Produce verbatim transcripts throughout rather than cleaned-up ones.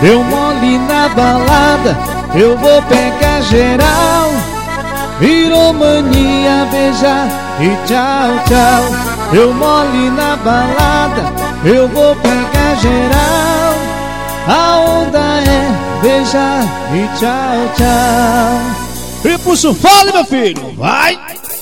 Deu mole na balada, eu vou pegar geral. Virou mania beijar e tchau, tchau. Deu mole na balada, eu vou pegar geral. A onda é beijar e tchau, tchau. E puxa, fale, meu filho, vai!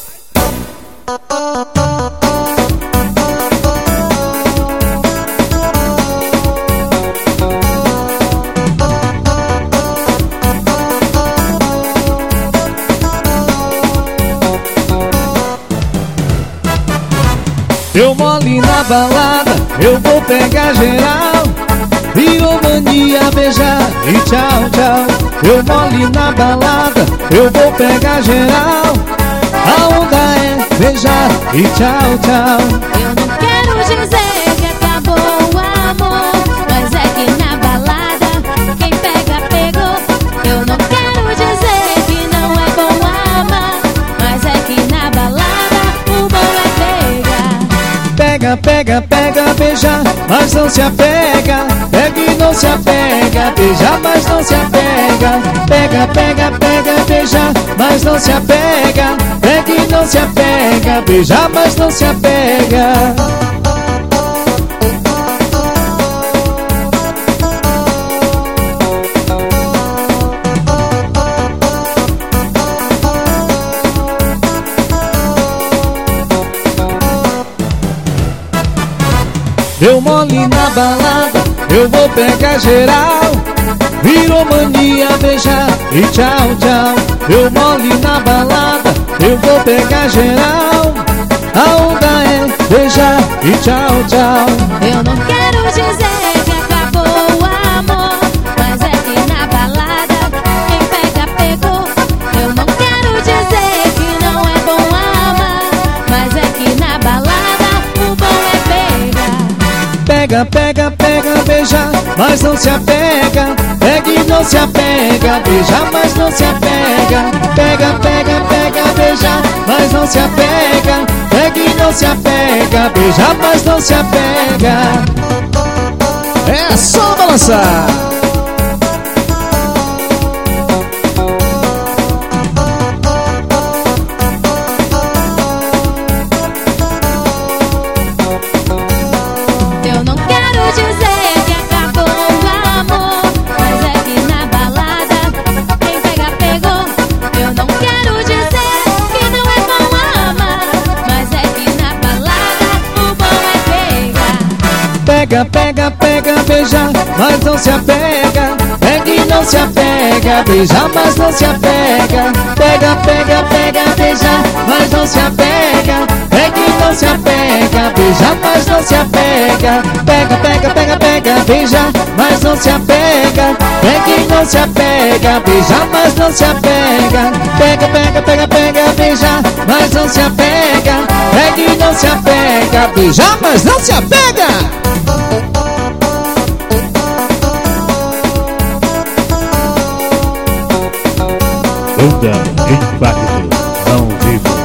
Deu mole na balada, eu vou pegar geral. Virou mania beijar e tchau, tchau. Deu mole na balada, eu vou pegar geral. A onda é beijar e tchau, tchau. Eu não quero dizer que acabou o amor, mas é que na balada quem pega, pegou. Eu não quero dizer que não é bom amar, mas é que na balada o bom é pegar. Pega, pega, pega, beija, mas não se apega. Pega e não se apega, beija, mas não se apega. Pega, pega, pega, beija, mas não se apega. Pega e não se apega, beija, mas não se apega. Deu mole na balada, eu vou pegar geral. Virou mania beijar e tchau, tchau. Deu mole na balada, eu vou pegar geral. A onda é beijar e tchau, tchau. Eu não quero dizer que acabou o amor, mas é que na balada quem pega, pegou. Eu não quero dizer que não é bom amar, mas é que na balada o bom é pegar. Pega, pega, pega, beija, mas não se apega. Pega e não se apega, beija, mas não se apega. Pega, pega, pega, beija, mas não se apega. Pega e não se apega, beija, mas não se apega. É só balançar! Eu não quero dizer que acabou o amor, mas é que na balada quem pega, pegou. Eu não quero dizer que não é bom amar, mas é que na balada o bom é pegar. Pega, pega, pega, beija, mas não se apega. Pega e não se apega, beija, mas não se apega. Pega, pega, pega, beija, mas não se apega. Pega e não se apega, beija, mas não se apega. Pega, pega, pega, pega, beija, mas não se apega. Pega e não se apega, beija, mas não se apega. Pega, pega, pega, pega, beija, mas não se apega. Pega e não se apega, beija, mas não se apega. Onda Impacto ao vivo.